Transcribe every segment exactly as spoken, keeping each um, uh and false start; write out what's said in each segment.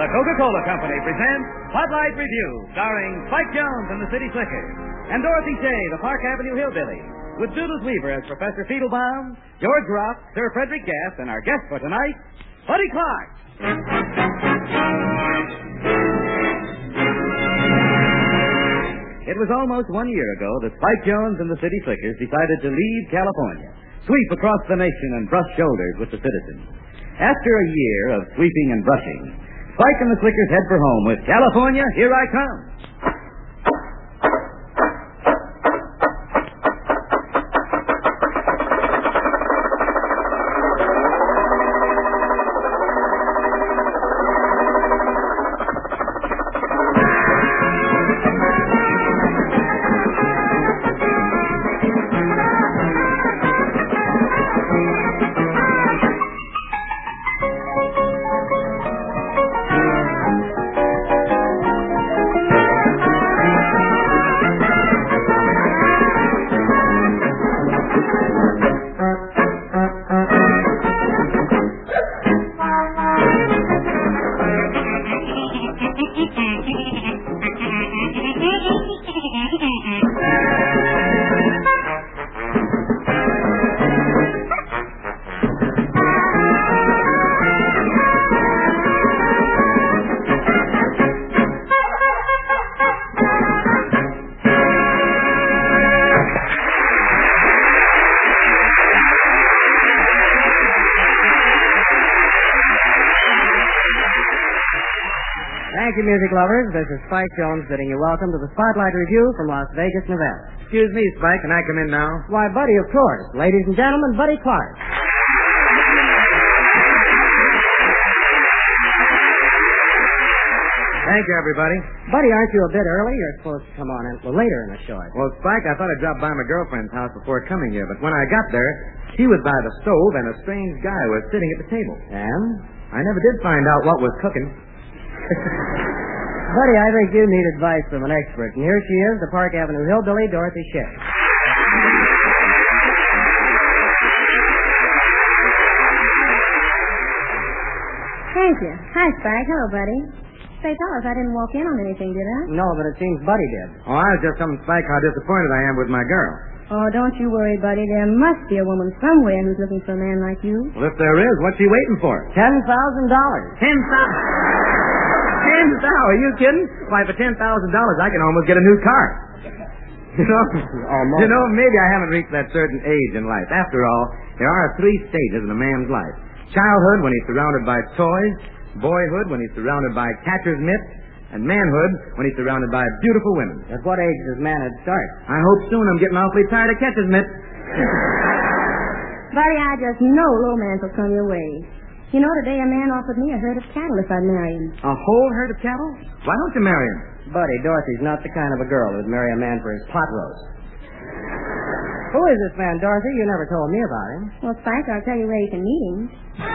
Coca-Cola Company presents Spotlight Review, starring Spike Jones and the City Slickers, and Dorothy Shea, the Park Avenue Hillbilly, with Doodles Weaver as Professor Fiedlebaum, George Rock, Sir Frederick Gass, and our guest for tonight, Buddy Clark. It was almost one year ago that Spike Jones and the City Slickers decided to leave California, sweep across the nation, and brush shoulders with the citizens. After a year of sweeping and brushing, Spike and the Slickers head for home with California, Here I Come. Thank you, music lovers. This is Spike Jones bidding you welcome to the Spotlight Review from Las Vegas, Nevada. Excuse me, Spike, can I come in now? Why, Buddy, of course. Ladies and gentlemen, Buddy Clark. Thank you, everybody. Buddy, aren't you a bit early? You're supposed to come on a little later in the show. Well, Spike, I thought I'd drop by my girlfriend's house before coming here, but when I got there, she was by the stove and a strange guy was sitting at the table. And? I never did find out what was cooking. Buddy, I think you need advice from an expert. And here she is, the Park Avenue Hillbilly, Dorothy Shea. Thank you. Hi, Spike. Hello, buddy. Say, fellas, I didn't walk in on anything, did I? No, but it seems Buddy did. Oh, I was just telling Spike how disappointed I am with my girl. Oh, don't you worry, buddy. There must be a woman somewhere who's looking for a man like you. Well, if there is, what's she waiting for? Ten thousand dollars. Ten thousand Ten thousand? Are you kidding? Why, for ten thousand dollars, I can almost get a new car. You know, Almost. you know, maybe I haven't reached that certain age in life. After all, there are three stages in a man's life: childhood, when he's surrounded by toys; boyhood, when he's surrounded by catcher's mitts; and manhood, when he's surrounded by beautiful women. At what age does manhood start? I hope soon. I'm getting awfully tired of catcher's mitts. Buddy, I just know romance will come your way. You know, today a man offered me a herd of cattle if I'd marry him. A whole herd of cattle? Why don't you marry him? Buddy, Dorothy's not the kind of a girl who'd marry a man for his pot roast. Who is this man, Dorothy? You never told me about him. Well, Spike, I'll tell you where you can meet him.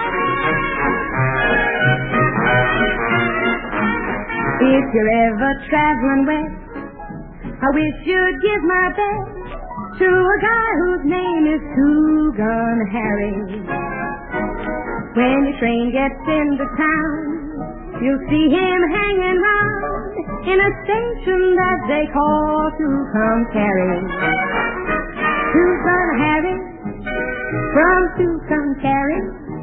If you're ever traveling west, I wish you'd give my best to a guy whose name is Two Gun Harry. When your train gets into town, you'll see him hanging round in a station that they call Tucumcari. Two Gun Harry from Tucumcari.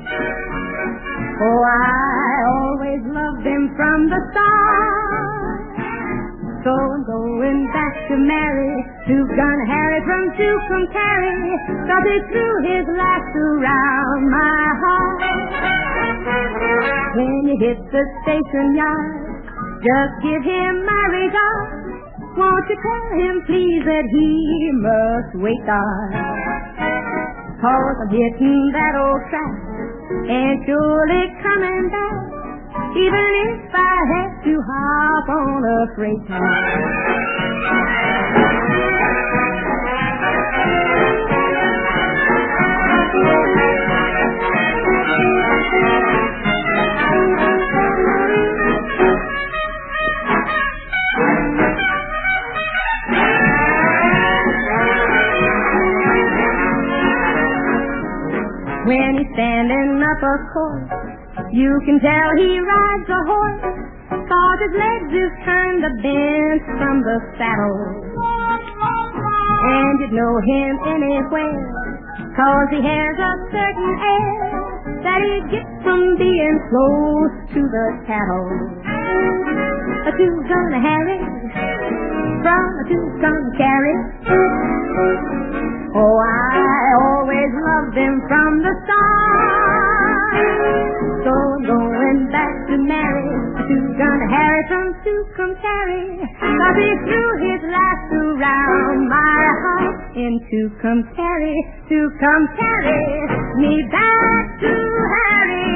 Oh, I always loved him from the start. So I'm going back to marry Two Gun Harry from Tucumcari, 'cause he threw his lasso around my heart. When you hit the station yard, just give him my regard. Won't you tell him, please, that he must wait there? 'Cause I'm hitting that old track and surely coming back, even if I have to hop on a freight car. When he's standing up, of course, you can tell he rides a horse his legs is turned the bent from the saddle. And you'd know him anywhere, 'cause he has a certain air that he gets from being close to the cattle. A two-gun Harry from a two-gun carry. Oh, I always loved him from the start. So I'm going back to marry a two-gun Harry from Tucumcari, 'cause he threw his last around my heart in Tucumcari, Tucumcari, me back to Harry.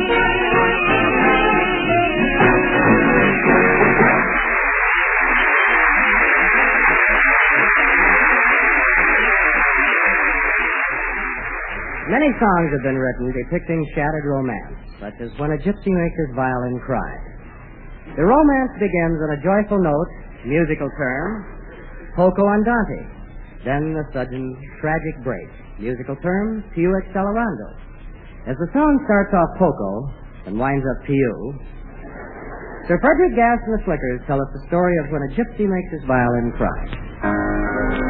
Many songs have been written depicting shattered romance, such as When a Gypsy Makes His Violin Cry. The romance begins on a joyful note, musical term, Poco Andante. Then a sudden tragic break, musical term, Piu Accelerando. As the song starts off Poco and winds up Piu, Sir Frederick Gass and the Flickers tell us the story of When a Gypsy Makes His Violin Cry.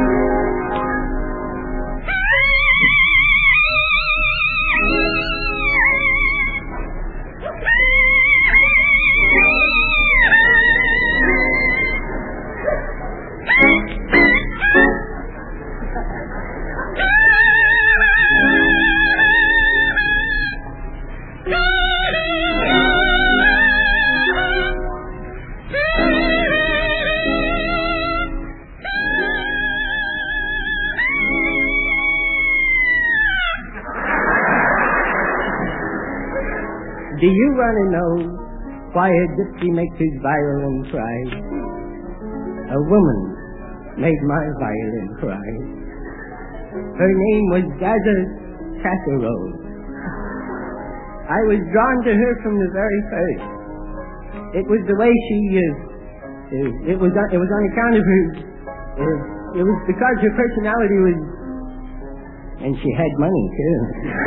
Do you want to know why a gypsy makes his violin cry? A woman made my violin cry. Her name was Gaza Casserole. I was drawn to her from the very first. It was the way she, uh, it was on, it was on account of her, uh, it was because her personality was, and she had money too.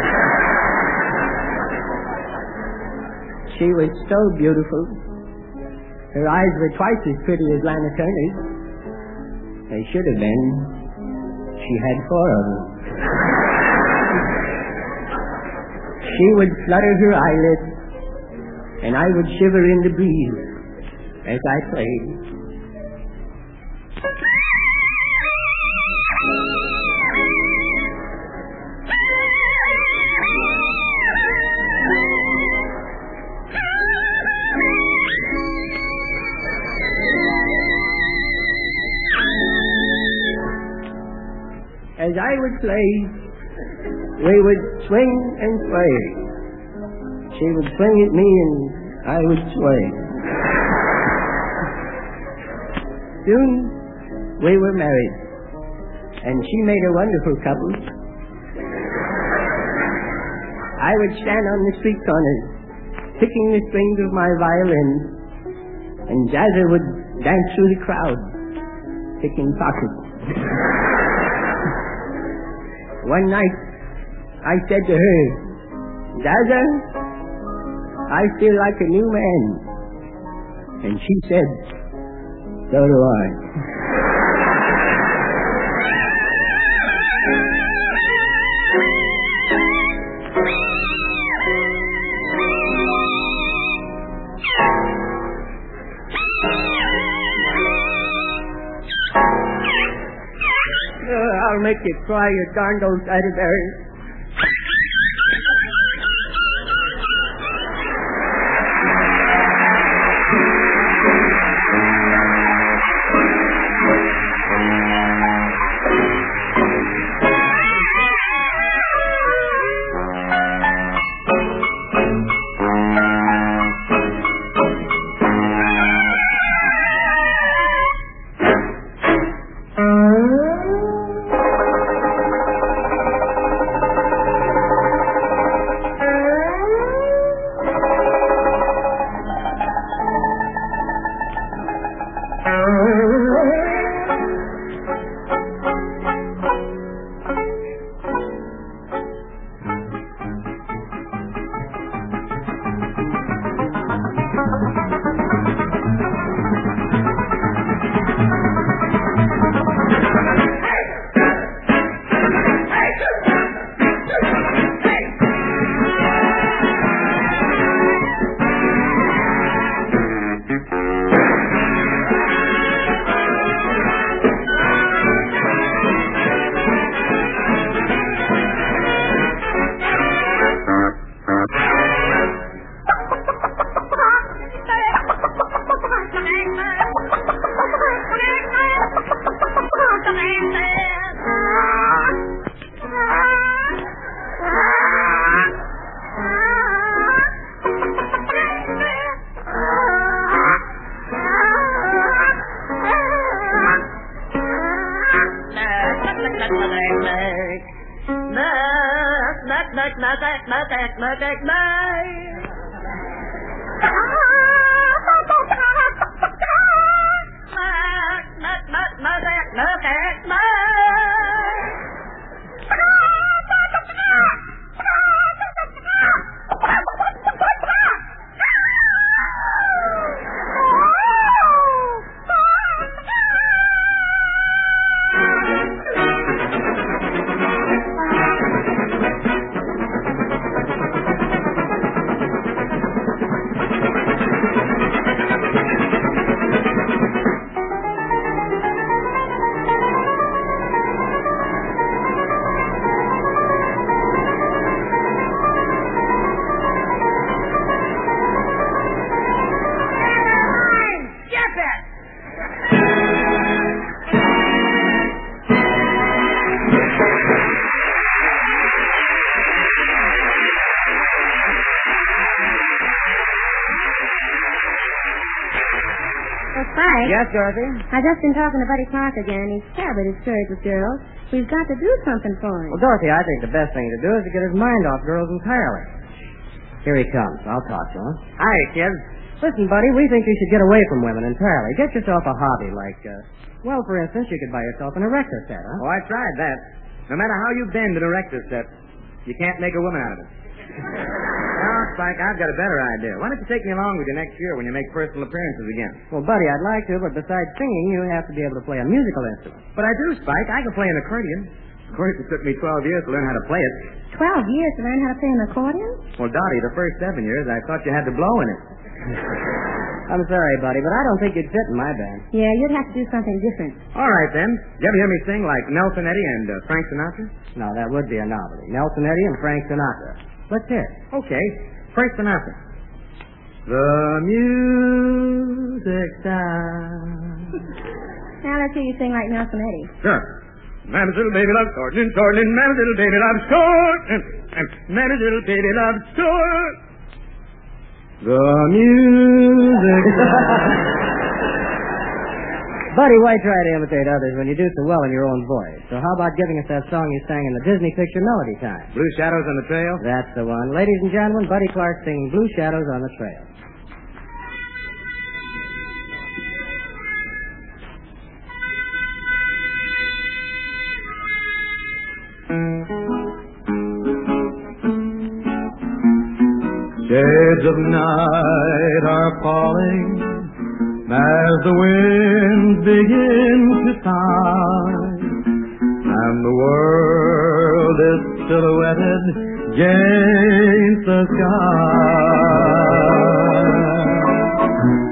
She was so beautiful. Her eyes were twice as pretty as Lana Turner's. They should have been. She had four of them. She would flutter her eyelids, and I would shiver in the breeze as I played. As I would play, we would swing and sway. She would swing at me and I would sway. Soon we were married, and she made a wonderful couple. I would stand on the street corners, picking the strings of my violin, and Jazza would dance through the crowd, picking pockets. One night, I said to her, Jazza, I feel like a new man. And she said, so do I. I'll make you cry, you darned old Saturday. Yes, Dorothy? I've just been talking to Buddy Clark again. He's terribly discouraged with girls. We've got to do something for him. Well, Dorothy, I think the best thing to do is to get his mind off girls entirely. Here he comes. I'll talk to him. Hi, kids. Listen, Buddy, we think you should get away from women entirely. Get yourself a hobby like, uh, well, for instance, you could buy yourself an erector set, huh? Oh, I tried that. No matter how you bend an erector set, you can't make a woman out of it. Well, Spike, I've got a better idea. Why don't you take me along with you next year when you make personal appearances again? Well, Buddy, I'd like to, but besides singing, you have to be able to play a musical instrument. But I do, Spike. I can play an accordion. Of course, it took me twelve years to learn how to play it. Twelve years to learn how to play an accordion? Well, Dottie, the first seven years, I thought you had to blow in it. I'm sorry, Buddy, but I don't think you'd fit in my band. Yeah, you'd have to do something different. All right, then. Did you ever hear me sing like Nelson Eddy and uh, Frank Sinatra? No, that would be a novelty. Nelson Eddy and Frank Sinatra. Let's hear it. Okay. Frank Sinatra. The music sound. Now let's hear you sing like Nelson Eddy. Sure. Mamma's little baby loves Gordon, Gordon, Mamma's little baby loves Gordon, and Mamma's little baby loves Gordon. The music sound. Buddy, why try to imitate others when you do so well in your own voice? So how about giving us that song you sang in the Disney picture Melody Time? Blue Shadows on the Trail? That's the one. Ladies and gentlemen, Buddy Clark singing Blue Shadows on the Trail. Shades of night are falling as the winds begin to sigh, and the world is silhouetted against the sky.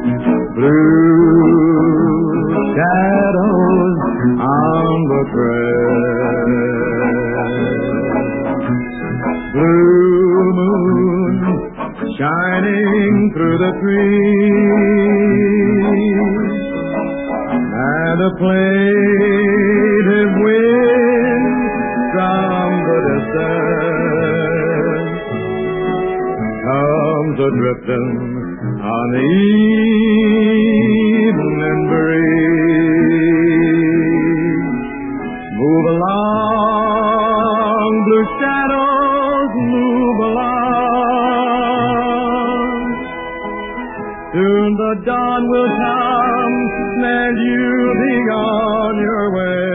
Blue shadows on the crest, blue moon shining through the trees, and a plaintive wind from the distance comes a-drifting on the evening breeze. Move along, blue shadows, move along. Soon the dawn will come, and you'll be on your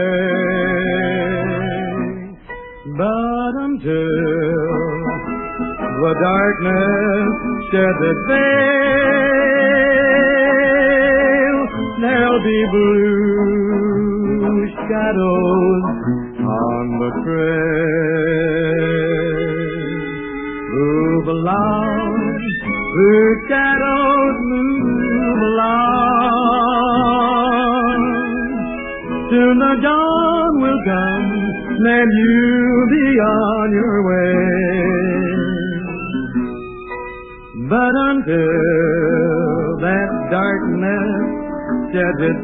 way. But until the darkness sheds its veil, there'll be blue shadows on the trail. Move along, blue shadows, move along. Soon the dawn will come, then you'll be on your way. But until that darkness sheds its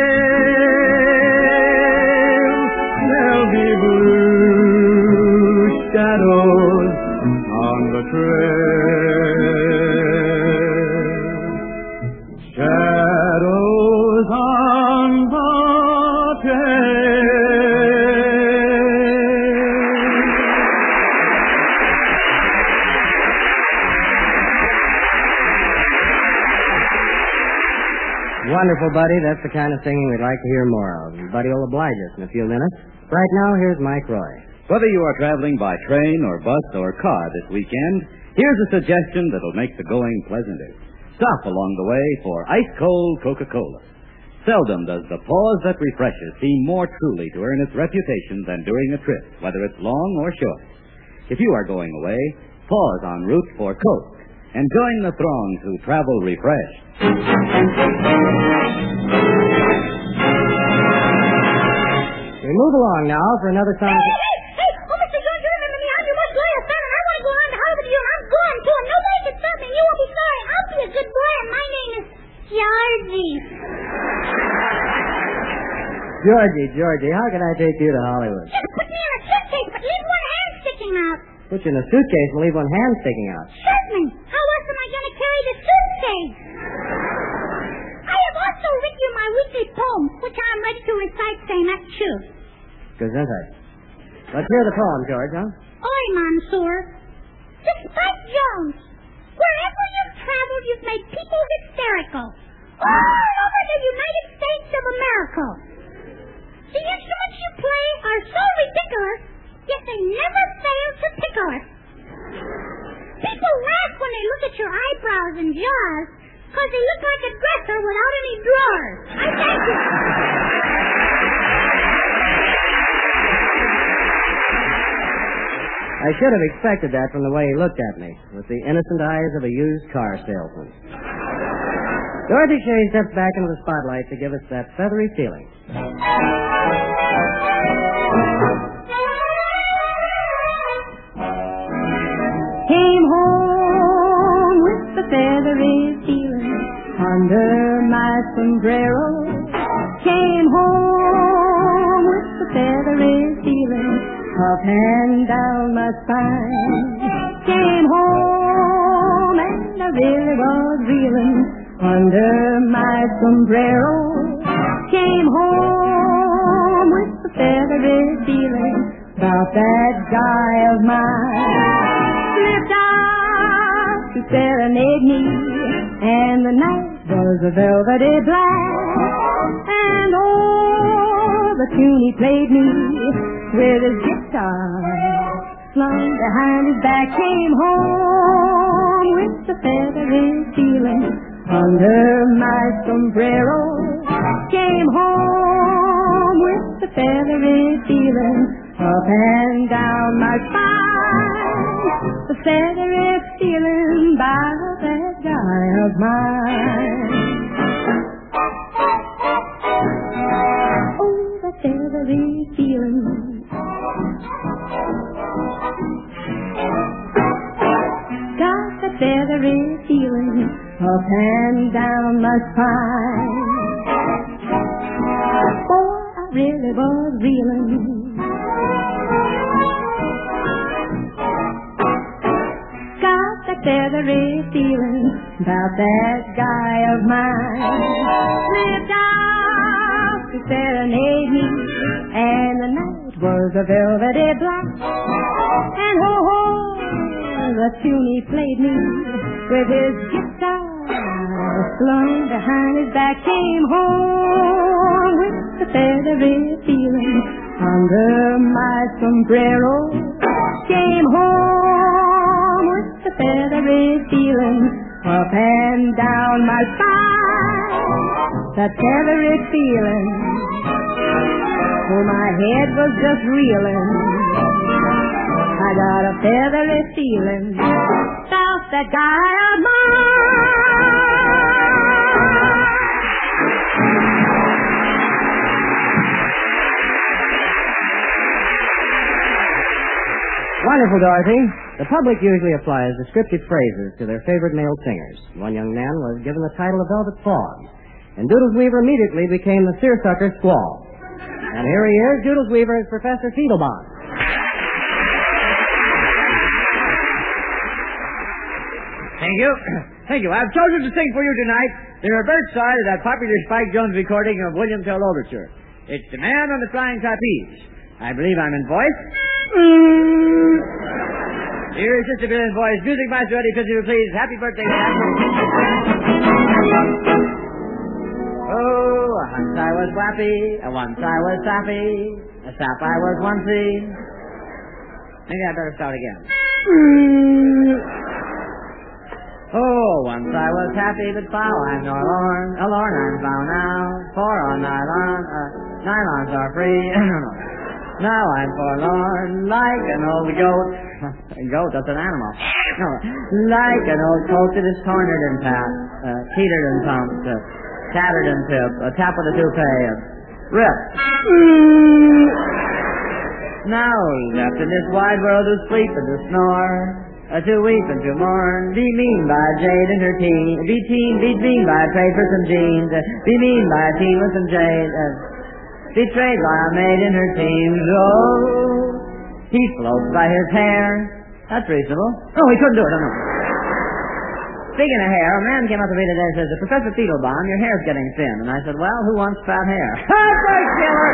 veil, there'll be blue shadows on the trail. Shadows on the trail. Wonderful, Buddy. That's the kind of singing we'd like to hear more of. And Buddy will oblige us in a few minutes. Right now, here's Mike Roy. Whether you are traveling by train or bus or car this weekend, here's a suggestion that'll make the going pleasanter. Stop along the way for ice-cold Coca-Cola. Seldom does the pause that refreshes seem more truly to earn its reputation than during a trip, whether it's long or short. If you are going away, pause en route for Coke and join the throngs who travel refreshed. We move along now for another song. Hey, hey, hey! Oh, Mister George, you remember me? I'm your most loyal son, and I want to go on to Harvard with you, and I'm going to, and nobody can stop me, and you won't be sorry. I'll be a good boy, and my name is Georgie. Georgie, Georgie, how can I take you to Hollywood? Just put me in a suitcase, but leave one hand sticking out. Put you in a suitcase and leave one hand sticking out. Certainly. How else am I going to carry the suitcase? I have also written you my weekly poem, which I'm ready to recite, saying that's true. Gesundheit. Let's hear the poem, George, huh? Oi, Mansoor. To Spike Jones. Wherever you've traveled, you've made people hysterical. All over the United States of America. The instruments you play are so ridiculous, yet they never fail to tickle us. People laugh when they look at your eyebrows and jaws, because they look like a dresser without any drawers. I thank you. I should have expected that from the way he looked at me, with the innocent eyes of a used car salesman. Dorothy Shea steps back into the spotlight to give us that feathery feeling. Came home with the feathery feeling under my sombrero. Came home with the feathery feeling up and down my spine. Came home and I really was reeling under my sombrero. Came home with the feathery feeling about that guy of mine. Slipped out to serenade me, and the night was a velvety black. And oh, the tune he played me with his guitar slung behind his back. Came home with the feathery feeling under my sombrero. Came home with the feathery feeling up and down my spine. The feathery feeling by that guy of mine. Oh, the feathery feeling. Got the feathery feeling up and down my spine. Boy, I really was reeling. Got the feathery feeling about that guy of mine. Slipped out to serenade me, and the night was a velvety black. And ho ho, the tune he played me with his guitar slung behind his back. Came home with the feathery feeling under my sombrero. Came home with the feathery feeling up and down my spine. That feathery feeling, oh, my head was just reeling. I got a feathery feeling about that guy of mine. Wonderful, Dorothy. The public usually applies descriptive phrases to their favorite male singers. One young man was given the title of Velvet Fog, and Doodles Weaver immediately became the seersucker Squall. And here he is, Doodles Weaver is Professor Fiedelbaum. Thank you. Thank you. I've chosen to sing for you tonight the reverse side of that popular Spike Jones recording of William Tell Overture. It's The Man on the Flying Trapeze. I believe I'm in voice. Here's Sister Bill in voice. Music master ready, please. Happy birthday, Dad. was flappy, once I was sappy, a sap I was oncey. Maybe I better start again. Oh, once I was happy, but foul I'm nor lorn, a lorn I'm found now, for on nylon, uh, nylons are free. Now I'm forlorn, like an old goat. A goat, that's an animal. No, like an old coat that is cornered and tapped, uh, teetered and pumped, uh, tattered and tipped, a tap with a toupee, and ripped. Now left in this wide world to sleep and to snore, uh, to weep and to mourn, be mean by jade and her teen, be teen, be mean by trade for some jeans, uh, be mean by a teen with some jade, uh, betrayed by a maid in her teens. Oh, he floats by his hair. That's reasonable. Oh, he couldn't do it. I know. Speaking of hair, a man came up to me today and says, Professor Fiedelbaum, your hair's getting thin. And I said, well, who wants fat hair? That's a killer!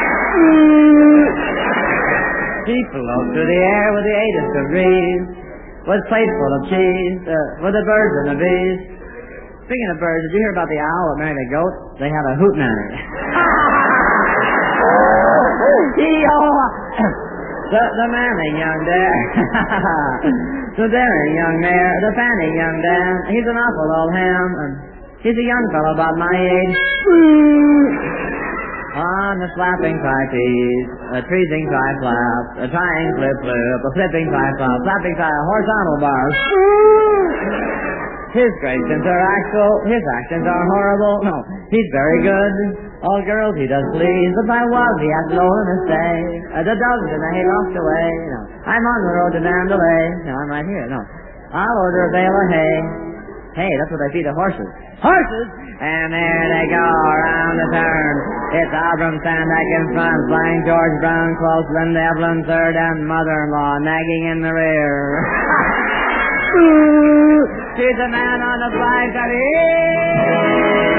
He floats through the air with the eightest of breeze, with plates full of cheese, uh, with the birds and the bees. Speaking of birds, did you hear about the owl that married a goat? They have a hootenanny. The, the manning young dare, the daring young mare, the fanning young Dan, he's an awful old ham, and he's a young fellow about my age. On the flapping trapeze, a treasing tri-flap, a tying flip-flip, a flipping tri-flap, flapping tri, horizontal bars. His gradations are actual, his actions are horrible. No, he's very good. All girls he does please, but by was he has stolen a stay. Uh, the doves and the hay lost away. No, I'm on the road to Mandalay. No, I'm right here. No, I'll order a bale of hay. Hey, that's what they feed the horses. Horses! And there they go around the turn. It's Abram Sandak in front, flying George Brown close, Linda Evelyn third, and mother-in-law nagging in the rear. She's a man on the flying carrier.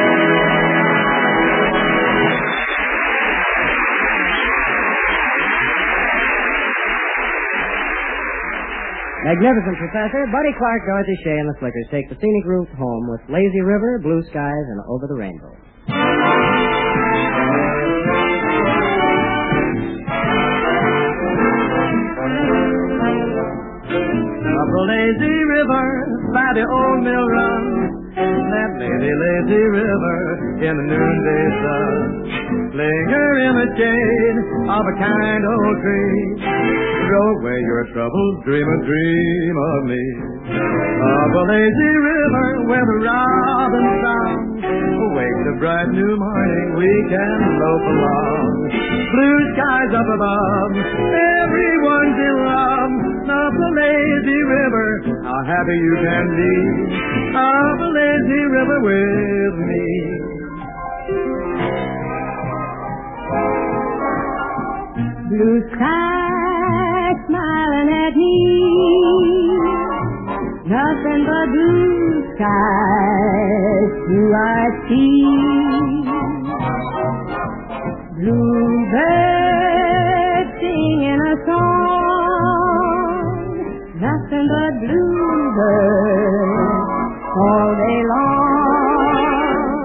Magnificent Professor, Buddy Clark, Dorothy Shea, and the Flickers take the scenic route home with Lazy River, Blue Skies, and Over the Rainbow. Up the lazy river by the old mill run, that lazy, lazy river in the noonday sun, linger in the shade of a kind old tree. Throw away your troubles, dream a dream of me. Of a lazy river where the robin song, awake the bright new morning, we can loaf along. Blue skies up above, everyone's in love. Of the lazy river, how happy you can be. Of the lazy river with me. Blue skies smiling at me, nothing but blue skies do I see. Bluebirds singing a song, nothing but bluebirds all day long.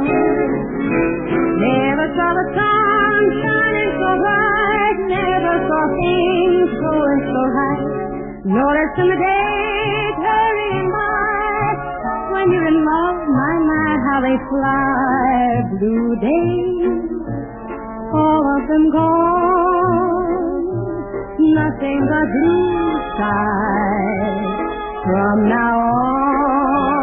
Never saw the sun shining so bright, never saw things going so right. Notice in the days hurrying by, when you're in love, my, my, how they fly. Blue days, all of them gone, nothing but blue skies from now on.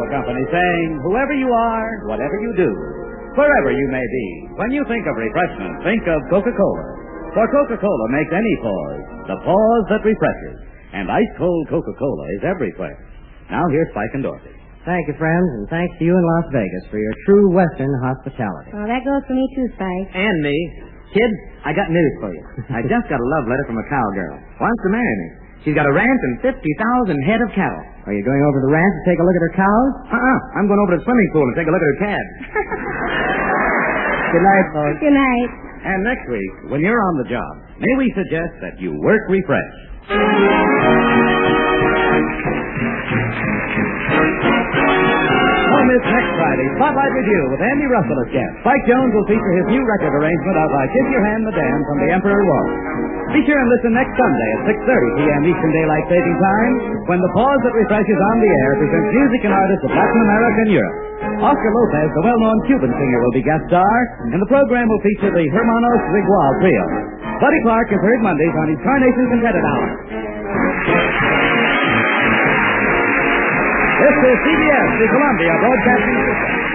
Coca-Cola Company saying, whoever you are, whatever you do, wherever you may be, when you think of refreshment, think of Coca-Cola. For Coca-Cola makes any pause the pause that refreshes. And ice-cold Coca-Cola is everywhere. Now here's Spike and Dorothy. Thank you, friends, and thanks to you in Las Vegas for your true Western hospitality. Oh, that goes for me too, Spike. And me. Kid, I got news for you. I just got a love letter from a cowgirl. Wants to marry me. She's got a ranch and fifty thousand head of cattle. Are you going over to the ranch to take a look at her cows? Uh-uh. I'm going over to the swimming pool and take a look at her calves. Good night, folks. Good night. And next week, when you're on the job, may we suggest that you work refreshed. Home is next Friday. Spotlight Review with Andy Russell as guest. Spike Jones will feature his new record arrangement of I Kiss Your Hand, Madame from the Emperor Waltz. Be sure and listen next Sunday at six thirty p.m. Eastern Daylight Saving Time when the pause that refreshes on the air presents music and artists of Latin America and Europe. Oscar Lopez, the well-known Cuban singer, will be guest star, and the program will feature the Hermanos Rigual Trio. Buddy Clark is heard Mondays on his Carnation Contented Hour. This is C B S, the Columbia Broadcasting System.